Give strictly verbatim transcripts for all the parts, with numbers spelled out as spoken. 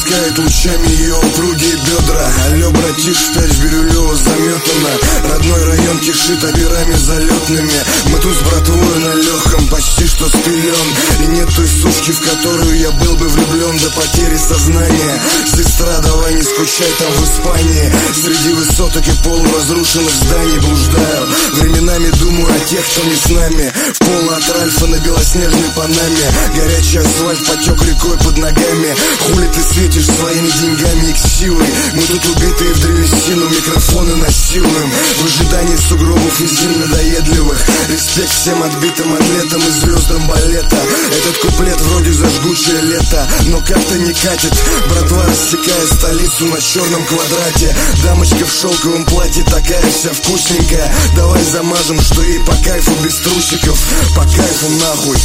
ласкает лучами ее упругие бедра. Алло, братиш, впять в бирюлево заметано. Родной район кишит операми залетными. Мы тут с братвой на легком, почти что спилен. И нет той сушки, в которую я был бы влюблен до потери сознания. Сестра, давай не скучай там в Испании. Среди высоток и полуразрушенных зданий блуждаю. Временами думаю о тех, кто не с нами. В поло от Ральфа на белоснежной Панаме. Горячий асфальт потек рекой под ногами. Хули ты светишь своими деньгами и силой? Мы тут убитые в древесину, микрофоны насилуем. В ожидании сугробов и зим надоедливых. Респект всем отбитым атлетам и звездам балета. Этот куплет вроде за жгучее лето, но как-то не катит. Братва рассекает столицу на черном квадрате. Дамочка в шелковом платье такая вся вкусненькая. Давай замажем, что ей по кайфу без трусиков. По кайфу нахуй.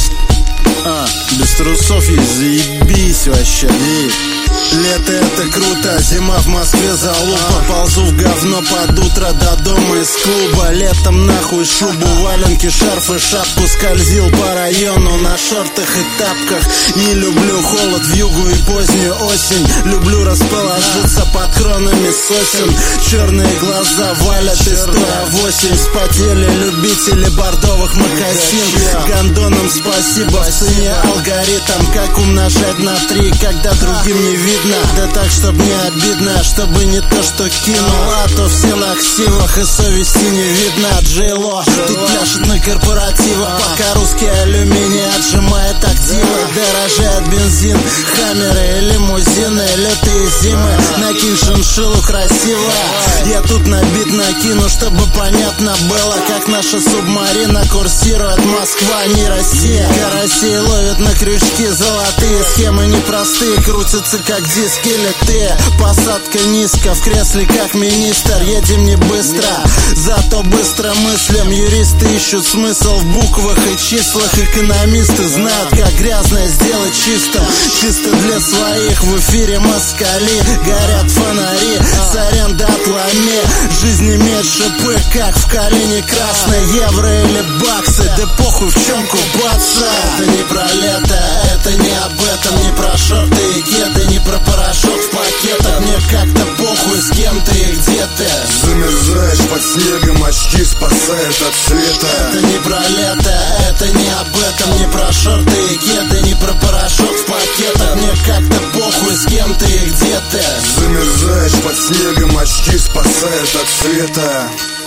А, без трусов есть, заебись вообще. И лето это круто, зима в Москве залупа. Ползу в говно под утро до дома из клуба. Летом нахуй шубу, валенки, шарф и шапку. Скользил по району на шортах и тапках. Не люблю холод в югу и позднюю осень. Люблю расположиться под кронами сосен. Черные глаза валят из стоя восемь. Вспотели любители бордовых мокасин. Гондонам спасибо, в цене алгоритм. Как умножать на три, когда другим не видно. Да так, чтоб не обидно, чтобы не то, что кинул. А то все на ксивах и совести не видно. Джейло тут пляшет на корпоративах, пока русский алюминий отжимает активы. Дорожает бензин, хаммеры и лимузины. Лютые зимы, накинь шиншиллу красиво. Я тут на бит накину, чтобы понятно было, как наша субмарина курсирует. Москва, не Россия. Карасей ловят на крючки золотые. Схемы непростые, крутятся как диски литые. Посадка низко, в кресле как министр. Едем не быстро, зато быстро мыслим. Юристы ищут смысл в буквах и числах. Экономисты знают, как грязное сделать чистым. Чисто для своих в эфире москали. Горят фонари, сорян да отломи. Жизнь имеет шипы, как в колене красное. Евро или баксы, да похуй в чем купаться. Это не про лето, это не об этом. Не про шорты и кеды, не про порошок в пакетах. Мне как-то похуй, с кем ты и где ты. Замерзаешь под снегом, очки спасают от света. Это не про лето, это не об этом. Не про шорты и кеды, не про порошок в пакетах. Мне как-то похуй, с кем ты и где ты. Замерзаешь под снегом, очки спасают от света.